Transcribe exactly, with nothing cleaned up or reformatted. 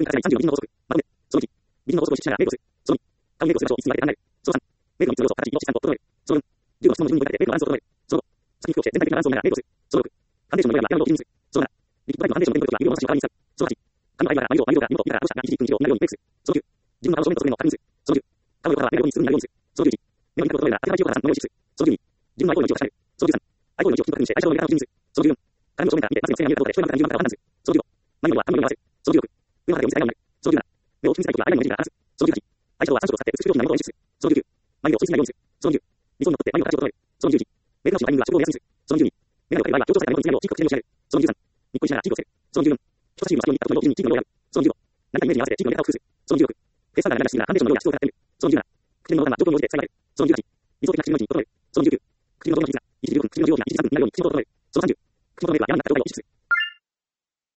に達せないさんじゅうの微分の法則。まとめ。そのいち、微分の法則を実施しながらメイクをする。そのに、買うメイクをする場所をいつに分けて考える。そのさん、メイクのみっつの要素を形いち、さんと整える。そのよん、じゅうの質問の順に分けてメイクのバランスを整える。そのご、先に服を着て全体的なバランスを見ながらメイクをする。そのろく、ファンデーションの色やラッピングを基準にする。そのなな、リキッドタイプのファンデーションの手の時は指を回しを軽に使う。そのはち、髪の間から眉毛を眉毛から眉毛が見たら顎下が一時一分以上になるようにメイクする。そのきゅう、自分の顔正面と正面の確認する。そのじゅう、顔の横から目のようにするようになるようにする。そのじゅういち、目の痛みを整えるら当てたい記憶からさんのようにする。そのじゅうに、自分のアイコールの位置を確かめる。そのじゅうさん、アイコールの位置を確認してアイシャドウの見方を基準にする。そのじゅうよん、髪の正面から見てなぜの線が見えるかどうかで一重の中から順番から判断する。そのじゅうご、眉の色は髪の色に合わせる。そのじゅうろく、上の肌でお見せないようになる。そのじゅうなな、目を気にしないときはアイラインの位置から離す。そのじゅうはち、アイシャドウはさん色を使って美しい表情になることを意識する。そのじゅうきゅう、眉毛を追いすぎないようにする。そのじゅう、理想にのっとって眉の形を整える。そのじゅういち、メイク直しのタイミングは食後を目安にする。そのじゅうに、メガネをかける場合は強調された眉毛につながるようチークを口紅を仕上げる。そのじゅうさん、ニッコリしながらチークをつける。そのじゅうよん、人差し指の先を握った時のようにチークの色を選ぶ。そのじゅうご、何かイメージに合わせてチークの出方を工夫する。そのじゅうろく、フェイスパウダーが流しすぎならファンデーションの色や質を変えてみる。そのじゅうなな、口の動画が状況に応じて使い分ける。そのじゅうはち、理想的な口の位置に整える。そのじゅうきゅう、口の動画の比率が一時両分、口の量が一時三分になるように口元を整える。そのさんじゅう、口元のメイクは柔らかかった方がいいを意識する。